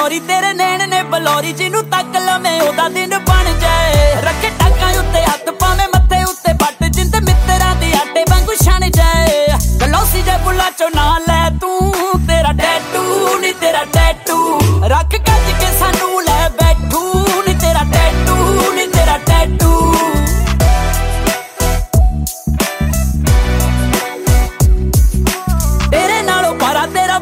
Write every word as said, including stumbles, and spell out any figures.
glory तेरे नैन ने बलौरी जिन्नू तक लवें ओदा दिन बन जाए रखे टाकां उत्ते हत्थ पावें मत्थे उत्ते बट जिंद मित्तरां दे आटे वांगू छण जाए गलौसी जे बुल्ला चो ना लै तू तेरा टैटू नी तेरा टैटू रख गज के सानू लै